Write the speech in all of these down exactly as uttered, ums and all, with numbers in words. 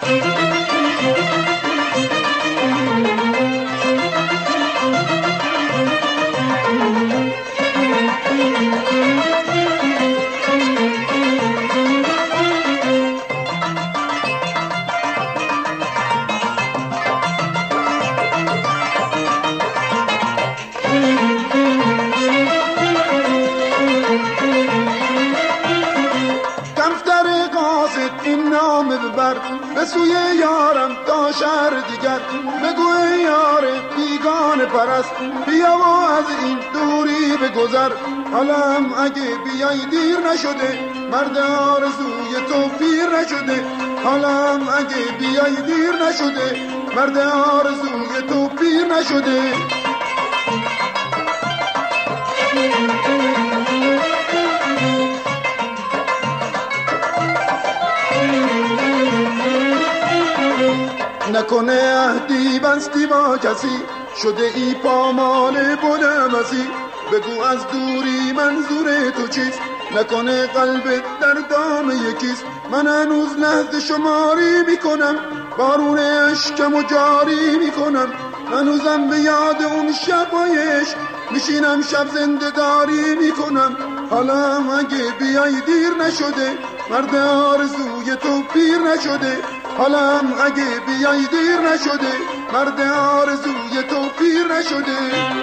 به سوی یارم تا شهر دیگر، بگو ای یار بیگانه پرست، بیا و از این دوری بگذر. حالم اگه بیای دیر نشده، مرد آرزوی تو پیر نشده. حالم اگه بیای دیر نشده، مرد آرزوی تو پیر نشده. نکنه عهدی بستی با کسی، شده ای پامال بلمسی. بگو از دوری منظور تو چیست، نکنه قلبت در دام یکیست. من هنوز لحظه شماری میکنم، بارون عشقم و جاری میکنم. هنوزم به یاد اون شبایش میشینم، شب زنده داری میکنم. حالا اگه بیای دیر نشده، مرد آرزوی تو پیر نشده. حالا اگه بیای دیر نشده، مرد آرزوی تو پیر نشده.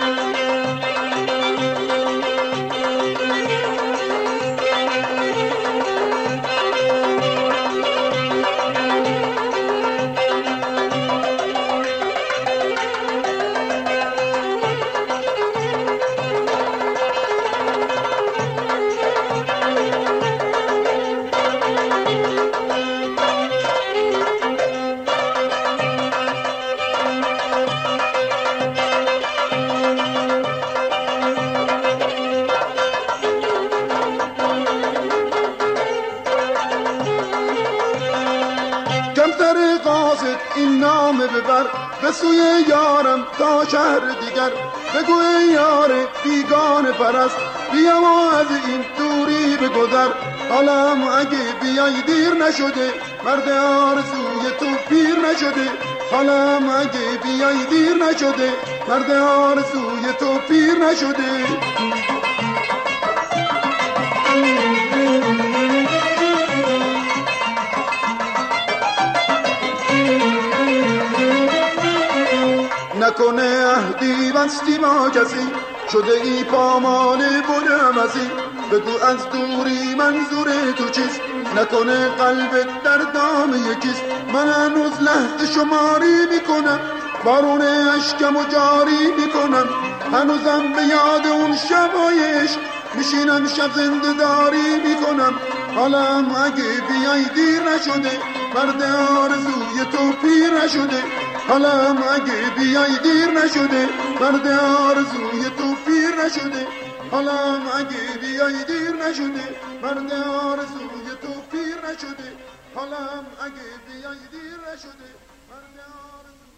کمتر قاصد این نامه ببر، به سوی یارم تا شهر دیگر. بگو ای یار بیگانه پرست، بیا و از این دوری بگذر. حالم اگه بیای دیر نشده، مرد آرزوی تو پیر نشده. حالم اگه بیای دیر نشده، مرد آرزوی تو پیر نشده. نکنه عهدی بستی با کسی، شده ای پامال بلمسی. بگو از دوری منظور تو چیست، نکنه قلبت در دام یکیست. من هنوز لحظه شماری میکنم، بارون عشقم و جاری میکنم. هنوزم به یاد اون شبایش میشینم، شب زنده داری میکنم. حالم اگه بیای دیر نشده، مرد آرزوی تو پیر نشده. حالم اگه بیای دیر نشده، مرد آرزوی تو پیر نشده. حالم اگه بیای دیر نشده، مرد آرزوی تو پیر نشده. حالم اگه بیای دیر نشده، مرد آرزوی